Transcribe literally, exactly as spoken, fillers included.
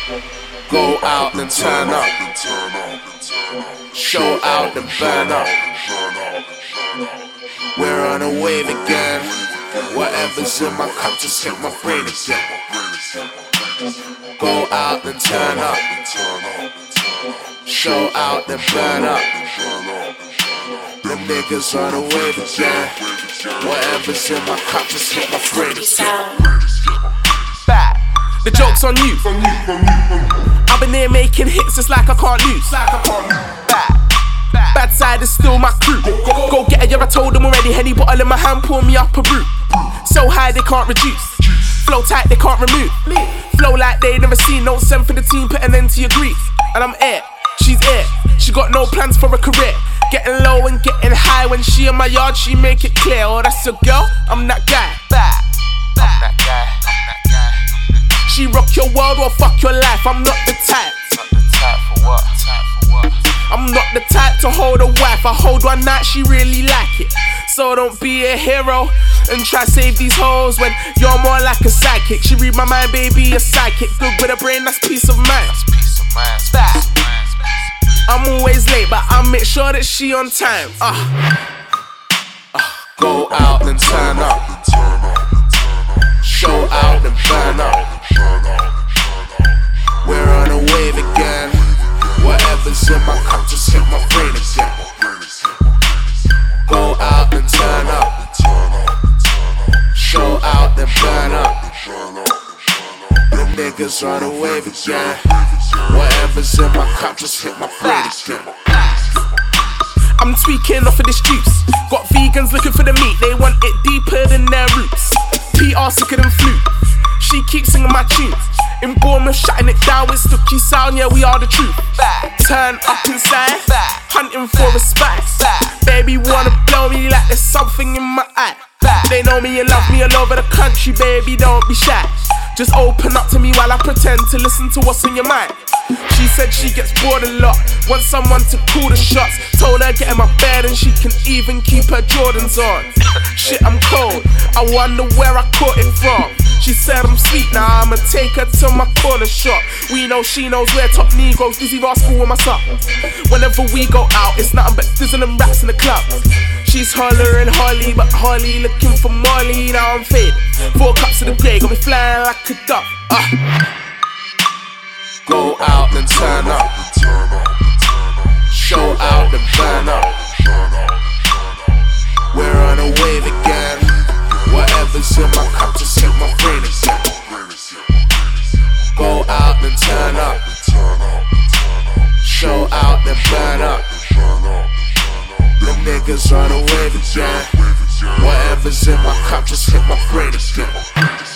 Go out then turn up. Show out then burn up. We're on a wave again. Whatever's in my cup just hit my brain again. Go out then turn up. Show out then burn up. Them niggas on a wave again. Whatever's in my cup just hit my brain again. Back. The joke's on you. I've been here making hits, it's like I can't lose. Back. Bad side is still my crew. Go get it, yeah, I told them already. Henny bottle in my hand, pour me up a brew. So high they can't reduce. Flow tight they can't remove. Flow like they never seen. No send for the team, put an end to your grief. And I'm air, she's air. She got no plans for a career. Getting low and getting high. When she in my yard, she make it clear. Oh, that's a girl, I'm that guy. I'm that guy. She rock your world or fuck your life. I'm not the type. Not the type for what? Type for what? I'm not the type to hold a wife. I hold one night, she really like it. So don't be a hero and try save these hoes when you're more like a sidekick. She read my mind, baby, a psychic. Good with a brain, that's peace of mind. That's peace of mind. Back. I'm always late, but I make sure that she on time. Uh. Uh. Go out then turn up. Show out then burn up. We're on a wave again. Whatever's in my cup just hit my brain again. Go out and turn up. Show out then burn up. Them niggas on a wave again. Whatever's in my cup just hit my brain again. I'm tweaking off of this juice. Got vegans looking for the meat. They want it deeper than their roots. P R sicker than flute. She keeps singing my tunes. In Bournemouth, shutting it down with Stooky sound, yeah, we are the truth. Turn up inside, hunting for a spot. Baby wanna blow me like there's something in my eye. They know me and love me all over the country, baby, don't be shy. Just open up to me while I pretend to listen to what's in your mind. She said she gets bored a lot, wants someone to call the shots. Told her get in my bed and she can even keep her Jordans on. Shit, I'm cold, I wonder where I caught it from. She said I'm sweet, now I'ma take her to my corner shop. We know she knows we're top Negroes, Dizzy Rascal with my sock. Whenever we go out, it's nothing but dizzing and rats in the club. She's hollering Holly, but Holly looking for Molly. Now I'm faded, four cups of the grey, got me flying like a dove. uh. Go out and turn up. Show out and burn up. We're on a wave again. Whatever's in my cup just hit my brain again. Go out and turn up. Show out then burn up. Them niggas on a wave again. Whatever's in my cup just hit my brain again.